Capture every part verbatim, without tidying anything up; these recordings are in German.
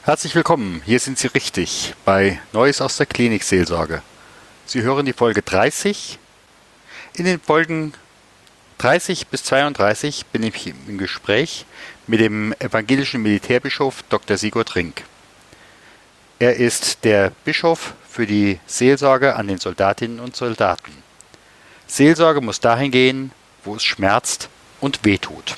Herzlich willkommen, hier sind Sie richtig bei Neues aus der Klinikseelsorge. Sie hören die Folge dreißig. In den Folgen dreißig bis zweiunddreißig bin ich im Gespräch mit dem evangelischen Militärbischof Doktor Sigurd Rink. Er ist der Bischof für die Seelsorge an den Soldatinnen und Soldaten. Seelsorge muss dahin gehen, wo es schmerzt und wehtut.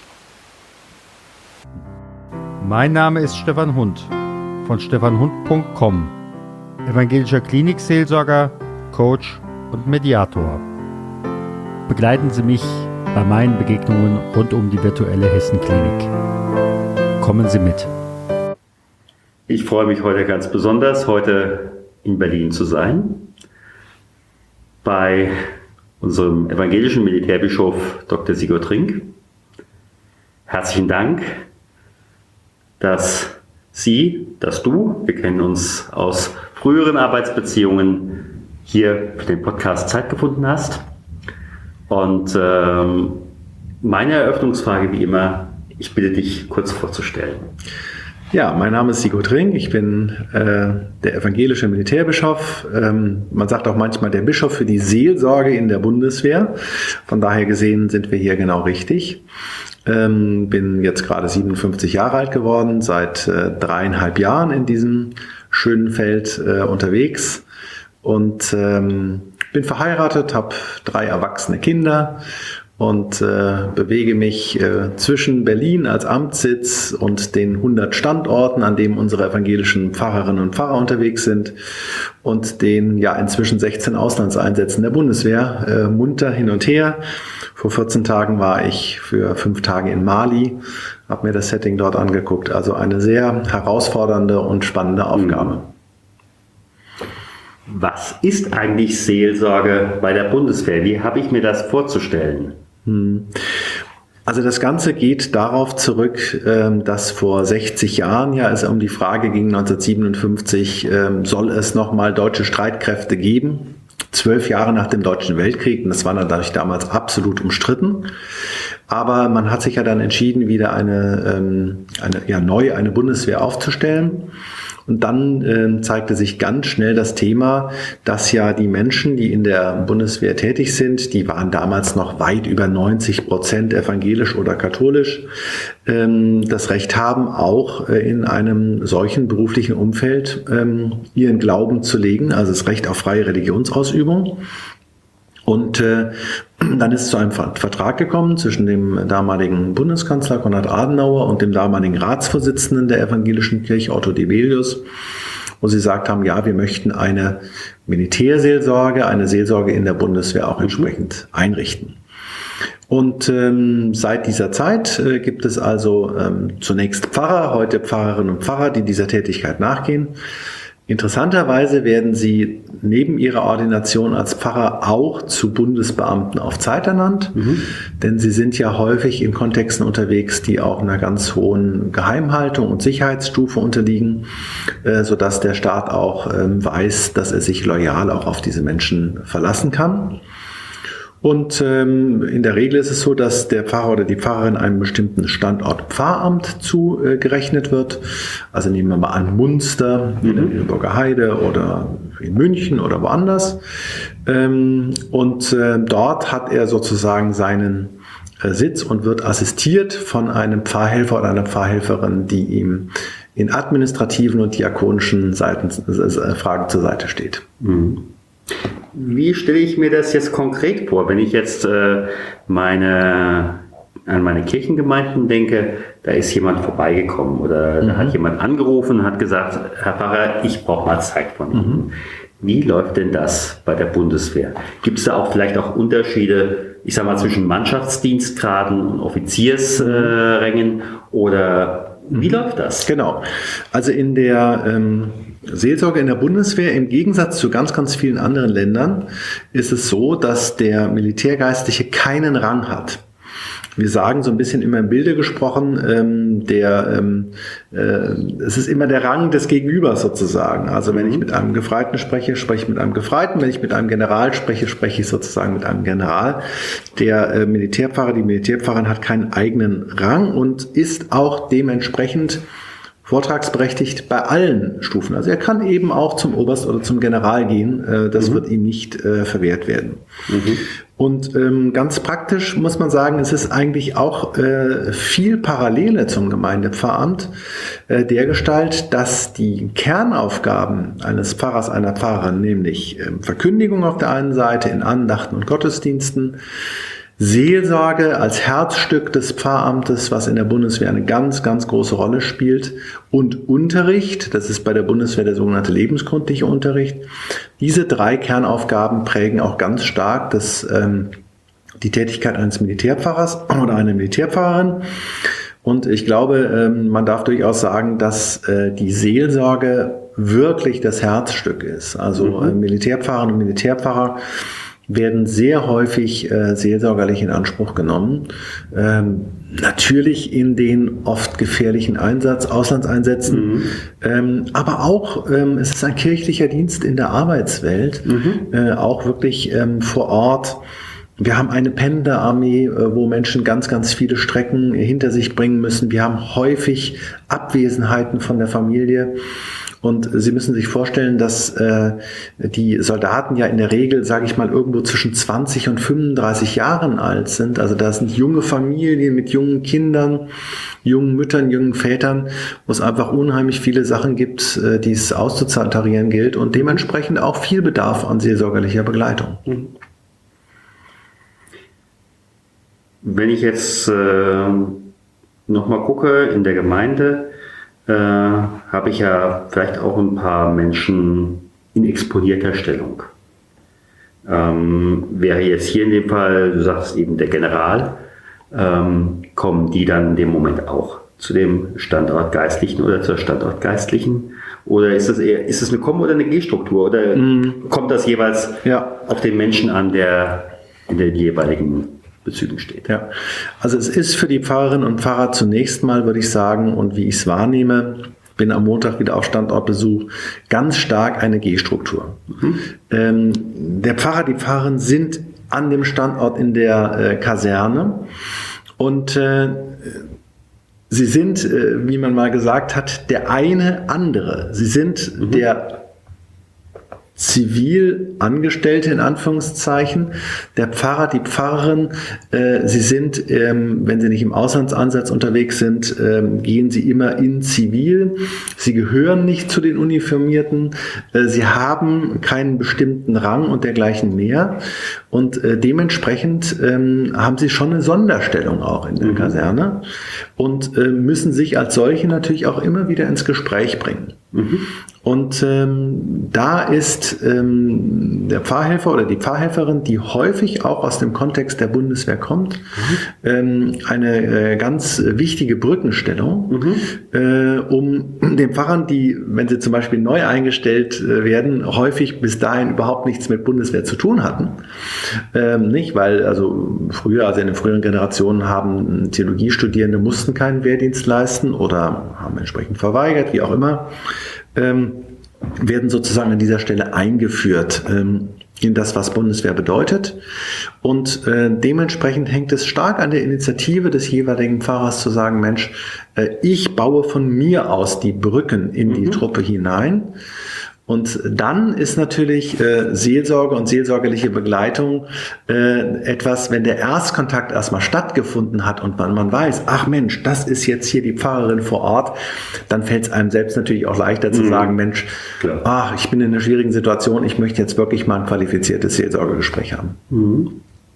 Mein Name ist Stefan Hund von stefan hund punkt com, evangelischer Klinikseelsorger, Coach und Mediator. Begleiten Sie mich bei meinen Begegnungen rund um die virtuelle Hessen-Klinik. Kommen Sie mit. Ich freue mich heute ganz besonders, heute in Berlin zu sein, bei unserem evangelischen Militärbischof Doktor Sigurd Rink. Herzlichen Dank, dass Sie, dass du, wir kennen uns aus früheren Arbeitsbeziehungen, hier für den Podcast Zeit gefunden hast. Und ähm, meine Eröffnungsfrage wie immer, ich bitte dich kurz vorzustellen. Ja, mein Name ist Sigurd Rink, ich bin äh, der evangelische Militärbischof. Ähm, man sagt auch manchmal der Bischof für die Seelsorge in der Bundeswehr. Von daher gesehen sind wir hier genau richtig. Ähm, bin jetzt gerade siebenundfünfzig Jahre alt geworden, seit äh, dreieinhalb Jahren in diesem schönen Feld äh, unterwegs und ähm, bin verheiratet, habe drei erwachsene Kinder und äh, bewege mich äh, zwischen Berlin als Amtssitz und den hundert Standorten, an denen unsere evangelischen Pfarrerinnen und Pfarrer unterwegs sind, und den ja inzwischen sechzehn Auslandseinsätzen der Bundeswehr, äh, munter hin und her. Vor vierzehn Tagen war ich für fünf Tage in Mali, habe mir das Setting dort angeguckt. Also eine sehr herausfordernde und spannende Aufgabe. Was ist eigentlich Seelsorge bei der Bundeswehr? Wie habe ich mir das vorzustellen? Also das Ganze geht darauf zurück, dass vor sechzig Jahren ja es um die Frage ging, neunzehnhundertsiebenundfünfzig, soll es nochmal deutsche Streitkräfte geben? Zwölf Jahre nach dem Deutschen Weltkrieg, und das war natürlich damals absolut umstritten. Aber man hat sich ja dann entschieden, wieder eine, eine ja, neu eine Bundeswehr aufzustellen. Und dann äh, zeigte sich ganz schnell das Thema, dass ja die Menschen, die in der Bundeswehr tätig sind, die waren damals noch weit über neunzig Prozent evangelisch oder katholisch, ähm, das Recht haben, auch äh, in einem solchen beruflichen Umfeld ähm, ihren Glauben zu legen, also das Recht auf freie Religionsausübung. Und äh, dann ist es zu einem Vertrag gekommen zwischen dem damaligen Bundeskanzler Konrad Adenauer und dem damaligen Ratsvorsitzenden der evangelischen Kirche, Otto Dibelius, wo sie gesagt haben, ja, wir möchten eine Militärseelsorge, eine Seelsorge in der Bundeswehr auch entsprechend einrichten. Und ähm, seit dieser Zeit äh, gibt es also ähm, zunächst Pfarrer, heute Pfarrerinnen und Pfarrer, die dieser Tätigkeit nachgehen. Interessanterweise werden sie neben ihrer Ordination als Pfarrer auch zu Bundesbeamten auf Zeit ernannt, mhm. denn sie sind ja häufig in Kontexten unterwegs, die auch einer ganz hohen Geheimhaltung und Sicherheitsstufe unterliegen, äh, sodass der Staat auch ähm, weiß, dass er sich loyal auch auf diese Menschen verlassen kann. Und ähm, in der Regel ist es so, dass der Pfarrer oder die Pfarrerin einem bestimmten Standort Pfarramt zugerechnet äh, wird. Also nehmen wir mal an Munster, mhm. in der Lüneburger Heide oder in München oder woanders. Ähm, und äh, dort hat er sozusagen seinen äh, Sitz und wird assistiert von einem Pfarrhelfer oder einer Pfarrhelferin, die ihm in administrativen und diakonischen Seiten, äh, Fragen zur Seite steht. Mhm. Wie stelle ich mir das jetzt konkret vor, wenn ich jetzt äh, meine, an meine Kirchengemeinden denke, da ist jemand vorbeigekommen oder mhm. da hat jemand angerufen und hat gesagt, Herr Pfarrer, ich brauche mal Zeit von Ihnen. Mhm. Wie läuft denn das bei der Bundeswehr? Gibt es da auch vielleicht auch Unterschiede, ich sag mal, zwischen Mannschaftsdienstgraden und Offiziersrängen äh, oder wie mhm. läuft das? Genau, also in der ähm Seelsorge in der Bundeswehr, im Gegensatz zu ganz, ganz vielen anderen Ländern, ist es so, dass der Militärgeistliche keinen Rang hat. Wir sagen so ein bisschen immer im Bilde gesprochen, ähm, der, ähm, äh, es ist immer der Rang des Gegenübers sozusagen. Also wenn ich mit einem Gefreiten spreche, spreche ich mit einem Gefreiten. Wenn ich mit einem General spreche, spreche ich sozusagen mit einem General. Der äh, Militärpfarrer, die Militärpfarrerin hat keinen eigenen Rang und ist auch dementsprechend vortragsberechtigt bei allen Stufen. Also er kann eben auch zum Oberst oder zum General gehen. Äh, das mhm. wird ihm nicht äh, verwehrt werden. Mhm. Und ähm, ganz praktisch muss man sagen, es ist eigentlich auch äh, viel Parallele zum Gemeindepfarramt äh, dergestalt, dass die Kernaufgaben eines Pfarrers, einer Pfarrerin, nämlich äh, Verkündigung auf der einen Seite in Andachten und Gottesdiensten, Seelsorge als Herzstück des Pfarramtes, was in der Bundeswehr eine ganz, ganz große Rolle spielt, und Unterricht, das ist bei der Bundeswehr der sogenannte lebensgründliche Unterricht. Diese drei Kernaufgaben prägen auch ganz stark das, ähm, die Tätigkeit eines Militärpfarrers oder einer Militärpfarrerin. Und ich glaube, ähm, man darf durchaus sagen, dass äh, die Seelsorge wirklich das Herzstück ist. Also mhm. äh, Militärpfarrerinnen und Militärpfarrer werden sehr häufig äh, seelsorgerlich in Anspruch genommen. Ähm, natürlich in den oft gefährlichen Einsatz, Auslandseinsätzen, mhm. ähm, aber auch, ähm, es ist ein kirchlicher Dienst in der Arbeitswelt, mhm. äh, auch wirklich ähm, vor Ort. Wir haben eine Pendlerarmee, äh, wo Menschen ganz, ganz viele Strecken hinter sich bringen müssen. Wir haben häufig Abwesenheiten von der Familie. Und Sie müssen sich vorstellen, dass äh, die Soldaten ja in der Regel, sage ich mal, irgendwo zwischen zwanzig und fünfunddreißig Jahren alt sind. Also da sind junge Familien mit jungen Kindern, jungen Müttern, jungen Vätern, wo es einfach unheimlich viele Sachen gibt, äh, die es auszutarieren gilt und dementsprechend auch viel Bedarf an seelsorgerlicher Begleitung. Wenn ich jetzt äh, nochmal gucke in der Gemeinde, Äh, habe ich ja vielleicht auch ein paar Menschen in exponierter Stellung. Ähm, wäre jetzt hier in dem Fall, du sagst eben der General, ähm, kommen die dann in dem Moment auch zu dem Standort Geistlichen oder zur Standort Geistlichen? Oder ist das eher, ist es eine Komm- oder eine G-Struktur? Oder mm. kommt das jeweils ja. auf den Menschen an, der in den jeweiligen Bezügen steht? Ja, also es ist für die Pfarrerinnen und Pfarrer zunächst mal, würde ich sagen, und wie ich es wahrnehme, bin am Montag wieder auf Standortbesuch, ganz stark eine G-Struktur. Mhm. Ähm, der Pfarrer, die Pfarrerin sind an dem Standort in der äh, Kaserne und äh, sie sind, äh, wie man mal gesagt hat, der eine andere. Sie sind mhm. der Zivilangestellte in Anführungszeichen, der Pfarrer, die Pfarrerin, äh, sie sind, ähm, wenn sie nicht im Auslandsansatz unterwegs sind, ähm, gehen sie immer in Zivil. Sie gehören nicht zu den Uniformierten, äh, sie haben keinen bestimmten Rang und dergleichen mehr und äh, dementsprechend ähm, haben sie schon eine Sonderstellung auch in der mhm. Kaserne und äh, müssen sich als solche natürlich auch immer wieder ins Gespräch bringen. Mhm. Und ähm, da ist ähm, der Pfarrhelfer oder die Pfarrhelferin, die häufig auch aus dem Kontext der Bundeswehr kommt, mhm. ähm, eine äh, ganz wichtige Brückenstellung, mhm. äh, um den Pfarrern, die, wenn sie zum Beispiel neu eingestellt äh, werden, häufig bis dahin überhaupt nichts mit Bundeswehr zu tun hatten. Ähm, nicht, weil also früher, also in den früheren Generationen haben Theologiestudierende mussten keinen Wehrdienst leisten oder haben entsprechend verweigert, wie auch immer. Ähm, werden sozusagen an dieser Stelle eingeführt ähm, in das, was Bundeswehr bedeutet. Und äh, dementsprechend hängt es stark an der Initiative des jeweiligen Pfarrers zu sagen, Mensch, äh, ich baue von mir aus die Brücken in die mhm. Truppe hinein. Und dann ist natürlich äh, Seelsorge und seelsorgerliche Begleitung äh, etwas, wenn der Erstkontakt erstmal stattgefunden hat und man, man weiß, ach Mensch, das ist jetzt hier die Pfarrerin vor Ort, dann fällt es einem selbst natürlich auch leichter zu mhm. sagen, Mensch, Klar. ach, ich bin in einer schwierigen Situation, ich möchte jetzt wirklich mal ein qualifiziertes Seelsorgegespräch haben. Mhm.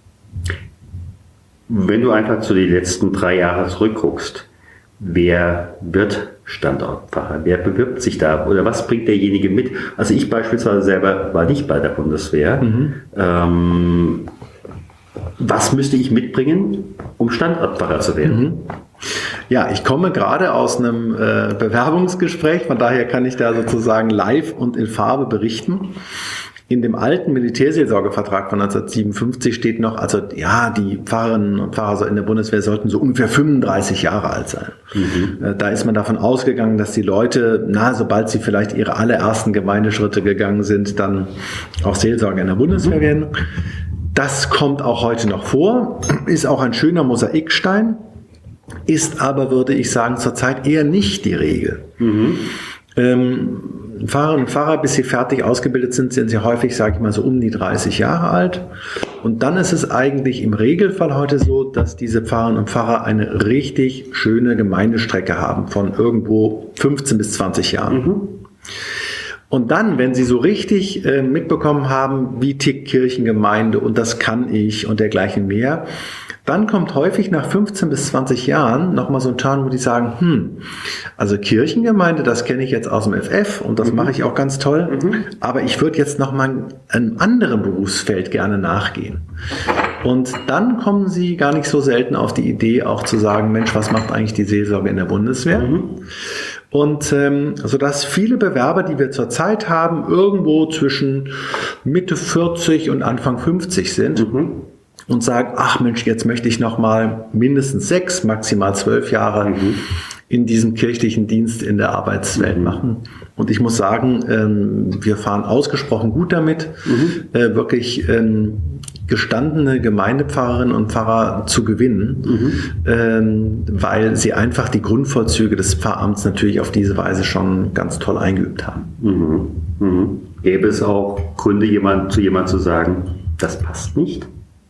Wenn du einfach zu den letzten drei Jahren zurückguckst, wer wird Standortpfarrer? Wer bewirbt sich da? Oder was bringt derjenige mit? Also ich beispielsweise selber war nicht bei der Bundeswehr. Mhm. Ähm, was müsste ich mitbringen, um Standortpfarrer zu werden? Mhm. Ja, ich komme gerade aus einem äh, Bewerbungsgespräch, von daher kann ich da sozusagen live und in Farbe berichten. In dem alten Militärseelsorgevertrag von neunzehnhundertsiebenundfünfzig steht noch, also ja, die Pfarrerinnen und Pfarrer in der Bundeswehr sollten so ungefähr fünfunddreißig Jahre alt sein. Mhm. Da ist man davon ausgegangen, dass die Leute, na, sobald sie vielleicht ihre allerersten Gemeindeschritte gegangen sind, dann auch Seelsorger in der Bundeswehr mhm. werden. Das kommt auch heute noch vor, ist auch ein schöner Mosaikstein. ist aber, würde ich sagen, zurzeit eher nicht die Regel. Mhm. Ähm, Fahrerinnen und Fahrer, bis sie fertig ausgebildet sind, sind sie häufig, sage ich mal, so um die dreißig Jahre alt. Und dann ist es eigentlich im Regelfall heute so, dass diese Fahrerinnen und Fahrer eine richtig schöne Gemeindestrecke haben von irgendwo fünfzehn bis zwanzig Jahren. Mhm. Und dann, wenn sie so richtig äh, mitbekommen haben, wie tickt Kirchengemeinde und das kann ich und dergleichen mehr, dann kommt häufig nach fünfzehn bis zwanzig Jahren nochmal so ein Turn, wo die sagen, hm, also Kirchengemeinde, das kenne ich jetzt aus dem F F und das mhm. mache ich auch ganz toll, mhm. aber ich würde jetzt nochmal einem anderen Berufsfeld gerne nachgehen. Und dann kommen sie gar nicht so selten auf die Idee, auch zu sagen, Mensch, was macht eigentlich die Seelsorge in der Bundeswehr? Mhm. Und ähm, sodass viele Bewerber, die wir zurzeit haben, irgendwo zwischen Mitte vierzig und Anfang fünfzig sind, mhm. und sagen, ach Mensch, jetzt möchte ich noch mal mindestens sechs, maximal zwölf Jahre mhm. in diesem kirchlichen Dienst in der Arbeitswelt mhm. machen. Und ich muss sagen, ähm, wir fahren ausgesprochen gut damit, mhm. äh, wirklich ähm, gestandene Gemeindepfarrerinnen und Pfarrer zu gewinnen, mhm. ähm, weil sie einfach die Grundvorzüge des Pfarramts natürlich auf diese Weise schon ganz toll eingeübt haben. Mhm. Mhm. Gäbe es auch Gründe, jemand, zu jemandem zu sagen, das passt nicht?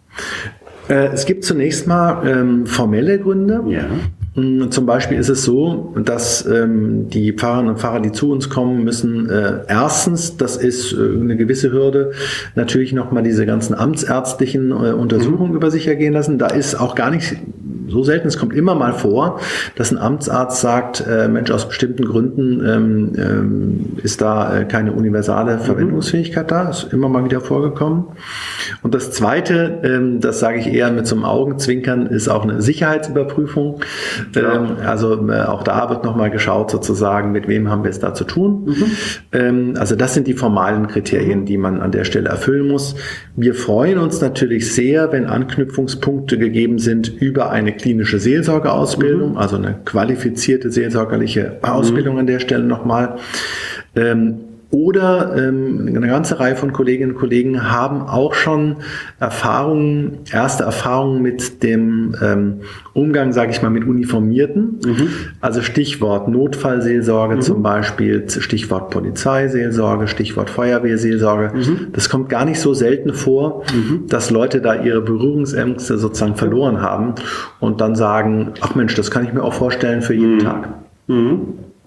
Es gibt zunächst mal ähm, formelle Gründe. Ja. Zum Beispiel ist es so, dass ähm, die Pfarrerinnen und Pfarrer, die zu uns kommen, müssen äh, erstens, das ist äh, eine gewisse Hürde, natürlich nochmal diese ganzen amtsärztlichen äh, Untersuchungen mhm. über sich ergehen lassen. Da ist auch gar nicht so selten, es kommt immer mal vor, dass ein Amtsarzt sagt, äh, Mensch, aus bestimmten Gründen ähm, ähm, ist da äh, keine universale Verwendungsfähigkeit da. Ist immer mal wieder vorgekommen. Und das Zweite, ähm, das sage ich eher mit so einem Augenzwinkern, ist auch eine Sicherheitsüberprüfung. Ja. Ähm, also äh, auch da wird nochmal geschaut sozusagen, mit wem haben wir es da zu tun. Mhm. Ähm, also das sind die formalen Kriterien, die man an der Stelle erfüllen muss. Wir freuen uns natürlich sehr, wenn Anknüpfungspunkte gegeben sind über eine klinische Seelsorgeausbildung, mhm. also eine qualifizierte seelsorgerliche Ausbildung mhm. an der Stelle nochmal. Ähm, Oder ähm, eine ganze Reihe von Kolleginnen und Kollegen haben auch schon Erfahrungen, erste Erfahrungen mit dem ähm, Umgang, sage ich mal, mit Uniformierten. Mhm. Also Stichwort Notfallseelsorge mhm. zum Beispiel, Stichwort Polizeiseelsorge, Stichwort Feuerwehrseelsorge. Mhm. Das kommt gar nicht so selten vor, mhm. dass Leute da ihre Berührungsängste sozusagen verloren haben und dann sagen, ach Mensch, das kann ich mir auch vorstellen für jeden mhm. Tag. Mhm.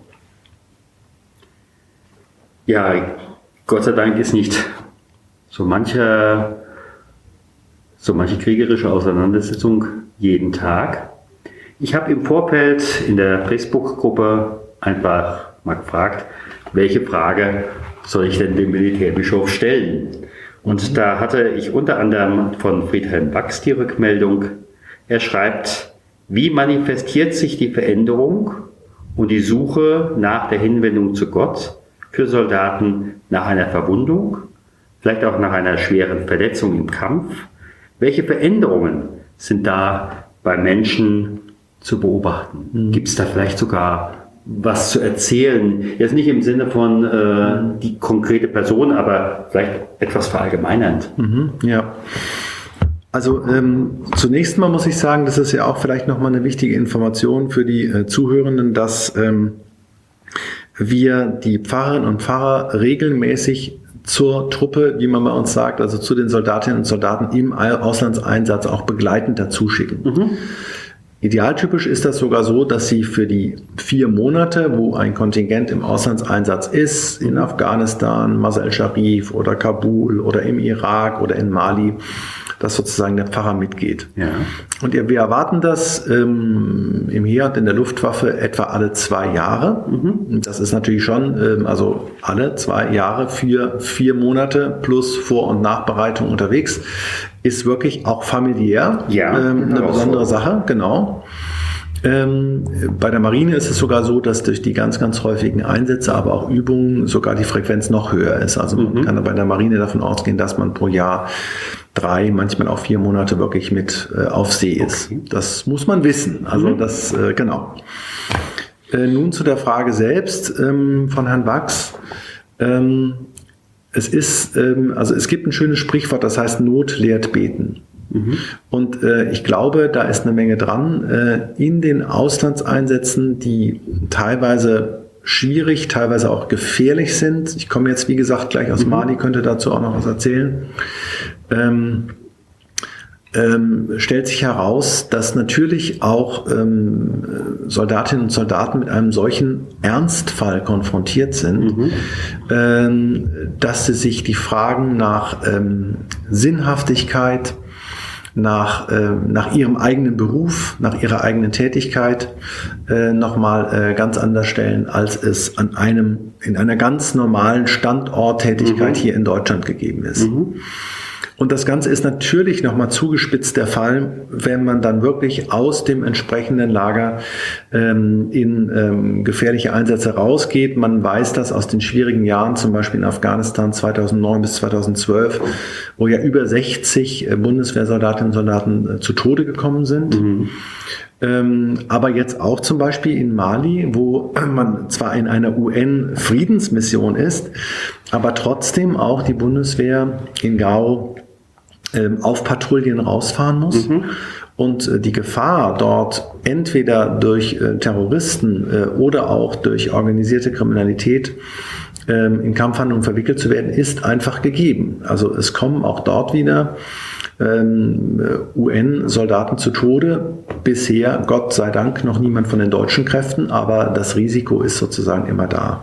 Ja, Gott sei Dank ist nicht so manche, so manche kriegerische Auseinandersetzung jeden Tag. Ich habe im Vorfeld in der Facebook-Gruppe einfach mal gefragt, welche Frage soll ich denn dem Militärbischof stellen? Und da hatte ich unter anderem von Friedhelm Wachs die Rückmeldung, er schreibt, wie manifestiert sich die Veränderung und die Suche nach der Hinwendung zu Gott für Soldaten nach einer Verwundung, vielleicht auch nach einer schweren Verletzung im Kampf? Welche Veränderungen sind da bei Menschen zu beobachten? Mhm. Gibt es da vielleicht sogar was zu erzählen? Jetzt nicht im Sinne von äh, die konkrete Person, aber vielleicht etwas verallgemeinernd. Mhm, ja. Also ähm, zunächst mal muss ich sagen, das ist ja auch vielleicht nochmal eine wichtige Information für die äh, Zuhörenden, dass ähm, wir die Pfarrerinnen und Pfarrer regelmäßig zur Truppe, wie man bei uns sagt, also zu den Soldatinnen und Soldaten im Auslandseinsatz auch begleitend dazu schicken. Mhm. Idealtypisch ist das sogar so, dass sie für die vier Monate, wo ein Kontingent im Auslandseinsatz ist, in Afghanistan, Masr el-Sharif oder Kabul oder im Irak oder in Mali, dass sozusagen der Pfarrer mitgeht. Ja. Und wir erwarten das ähm, im Heer und in der Luftwaffe etwa alle zwei Jahre. Mhm. Das ist natürlich schon, ähm, also alle zwei Jahre für vier Monate plus Vor- und Nachbereitung unterwegs, ist wirklich auch familiär ja, ähm, eine besondere so. Sache, genau. Ähm, bei der Marine ist es sogar so, dass durch die ganz, ganz häufigen Einsätze, aber auch Übungen sogar die Frequenz noch höher ist. Also man mhm. kann bei der Marine davon ausgehen, dass man pro Jahr drei, manchmal auch vier Monate wirklich mit äh, auf See ist. Okay. Das muss man wissen. Also mhm. das, äh, genau. Äh, nun zu der Frage selbst ähm, von Herrn Wachs. Ähm, es ist, ähm, also es gibt ein schönes Sprichwort, das heißt Not lehrt beten. Mhm. Und äh, ich glaube, da ist eine Menge dran. Äh, in den Auslandseinsätzen, die teilweise schwierig, teilweise auch gefährlich sind. Ich komme jetzt, wie gesagt, gleich aus mhm. Mali, könnte dazu auch noch was erzählen. Ähm, ähm, stellt sich heraus, dass natürlich auch ähm, Soldatinnen und Soldaten mit einem solchen Ernstfall konfrontiert sind, mhm. ähm, dass sie sich die Fragen nach ähm, Sinnhaftigkeit, nach, äh, nach ihrem eigenen Beruf, nach ihrer eigenen Tätigkeit äh, nochmal äh, ganz anders stellen, als es an einem, in einer ganz normalen Standorttätigkeit mhm. hier in Deutschland gegeben ist. Mhm. Und das Ganze ist natürlich nochmal zugespitzt der Fall, wenn man dann wirklich aus dem entsprechenden Lager ähm, in ähm, gefährliche Einsätze rausgeht. Man weiß das aus den schwierigen Jahren, zum Beispiel in Afghanistan zweitausendneun bis zweitausendzwölf, wo ja über sechzig äh, Bundeswehrsoldatinnen und Soldaten äh, zu Tode gekommen sind. Mhm. Ähm, aber jetzt auch zum Beispiel in Mali, wo man zwar in einer U N-Friedensmission ist, aber trotzdem auch die Bundeswehr in Gao ähm, auf Patrouillen rausfahren muss. Mhm. Und äh, die Gefahr dort entweder durch äh, Terroristen äh, oder auch durch organisierte Kriminalität ähm, in Kampfhandlungen verwickelt zu werden, ist einfach gegeben. Also es kommen auch dort wieder Ähm, U N-Soldaten zu Tode. Bisher, Gott sei Dank, noch niemand von den deutschen Kräften, aber das Risiko ist sozusagen immer da.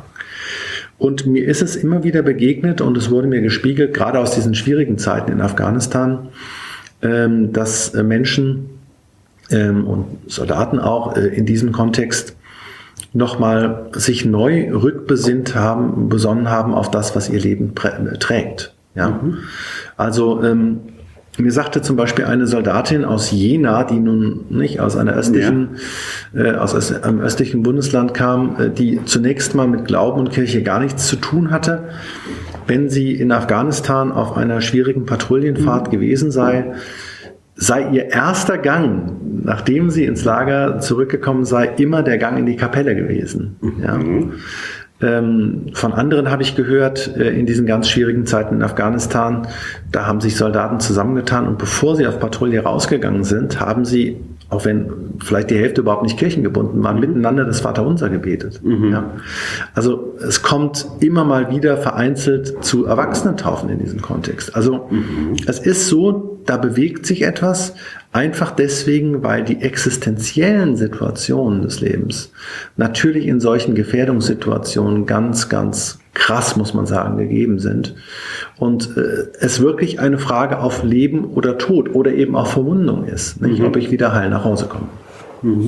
Und mir ist es immer wieder begegnet und es wurde mir gespiegelt, gerade aus diesen schwierigen Zeiten in Afghanistan, ähm, dass äh, Menschen ähm, und Soldaten auch äh, in diesem Kontext nochmal sich neu rückbesinnt haben, besonnen haben auf das, was ihr Leben prä- trägt. Ja? Mhm. Also ähm, mir sagte zum Beispiel eine Soldatin aus Jena, die nun nicht aus einer östlichen, ja. äh, aus einem östlichen Bundesland kam, äh, die zunächst mal mit Glauben und Kirche gar nichts zu tun hatte, wenn sie in Afghanistan auf einer schwierigen Patrouillenfahrt mhm. gewesen sei, sei ihr erster Gang, nachdem sie ins Lager zurückgekommen sei, immer der Gang in die Kapelle gewesen. Mhm. Ja. Ähm, von anderen habe ich gehört, äh, in diesen ganz schwierigen Zeiten in Afghanistan, da haben sich Soldaten zusammengetan und bevor sie auf Patrouille rausgegangen sind, haben sie, auch wenn vielleicht die Hälfte überhaupt nicht kirchengebunden waren, miteinander das Vaterunser gebetet. Mhm. Ja. Also es kommt immer mal wieder vereinzelt zu Erwachsenentaufen in diesem Kontext. Also mhm. es ist so, da bewegt sich etwas, einfach deswegen, weil die existenziellen Situationen des Lebens natürlich in solchen Gefährdungssituationen ganz, ganz krass, muss man sagen, gegeben sind. Und äh, es wirklich eine Frage auf Leben oder Tod oder eben auch Verwundung ist, nicht? Mhm. Ob ich wieder heil nach Hause komme. Mhm.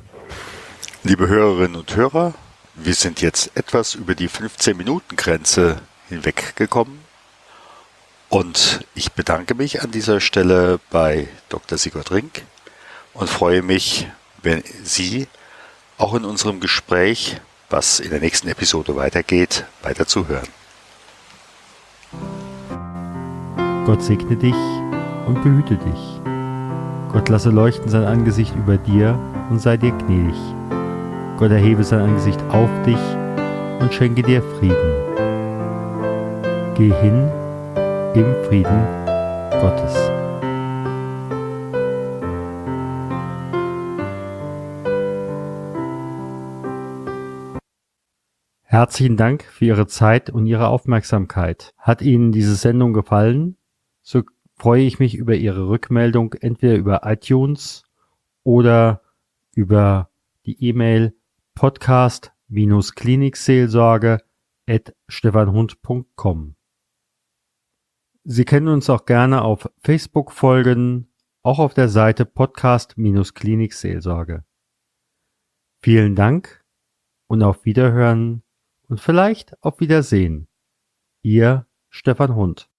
Liebe Hörerinnen und Hörer, wir sind jetzt etwas über die fünfzehn-Minuten-Grenze hinweggekommen. Und ich bedanke mich an dieser Stelle bei Doktor Sigurd Rink und freue mich, wenn Sie auch in unserem Gespräch, was in der nächsten Episode weitergeht, weiter zuhören. Gott segne dich und behüte dich. Gott lasse leuchten sein Angesicht über dir und sei dir gnädig. Gott erhebe sein Angesicht auf dich und schenke dir Frieden. Geh hin im Frieden Gottes. Herzlichen Dank für Ihre Zeit und Ihre Aufmerksamkeit. Hat Ihnen diese Sendung gefallen? So freue ich mich über Ihre Rückmeldung entweder über iTunes oder über die E-Mail podcast klinikseelsorge at stefanhund punkt com. Sie können uns auch gerne auf Facebook folgen, auch auf der Seite podcast klinikseelsorge. Vielen Dank und auf Wiederhören und vielleicht auf Wiedersehen. Ihr Stefan Hund.